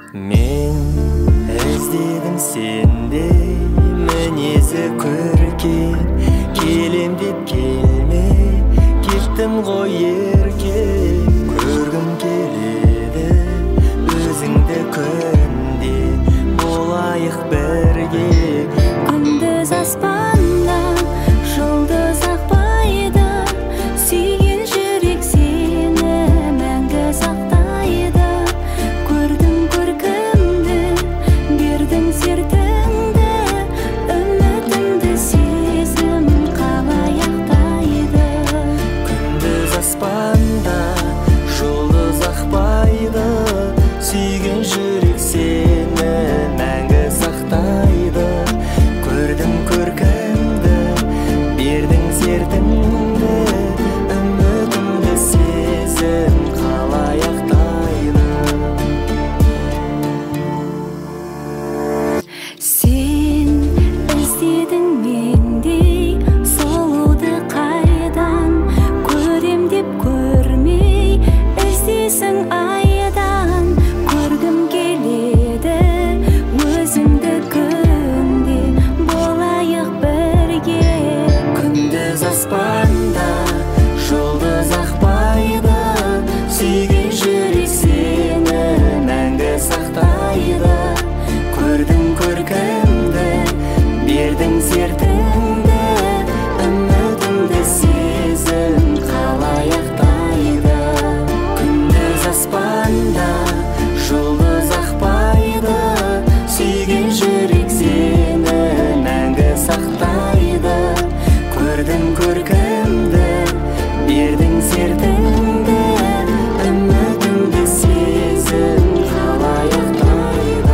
Мен іздедім сендей мінезі көркем, келем деп келмей кеттім ғой еркек. Көргім келеді өзіңді күнде, болайық бірге. Күндіз аспанда жұлдыз ақпайды, сүйген жүрек сені мәңгі сақтайды. Көрдім көркімді, бердің сертіңді, үмітімді сезім қалай ақтайды. Күндіз аспанда жұлдыз ақпайды, сүйген жүрек сені мәңгі сақтайды. Көрдім көркімді, бердің сертіңді, үмітімді сезім қалай ақтайды. Сен іздедің мендей сұлуды қайдан, көрем деп көрмей іздейсің айдан. Көргім келеді өзіңді күнде, болайық бірге. Күндіз аспанда жұлдыз ақпайды, сүйген жүрек сені мәңгі сақтайды. Көрдім көркімді, бердің сертіңді, үмітімді сезім қалай ақтайды. Күндіз аспанда жұлдыз ақпайды, сүйген жүрек сені мәңгі сақтайды. Көрдім көркімді, бердің сертіңді, үмітімді сезім қалай ақтайды.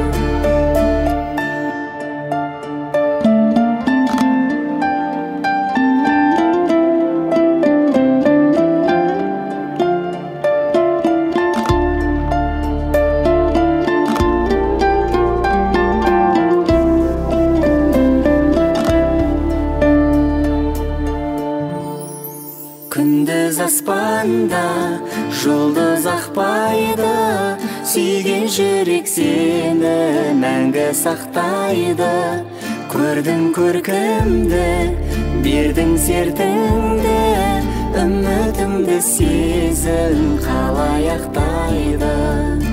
Күндіз аспанда жұлдыз ақпайды, сүйген жүрек сені мәңгі сақтайды. Көрдім көркімді, бердің сертіңді, үмітімді сезім қалай ақтайды.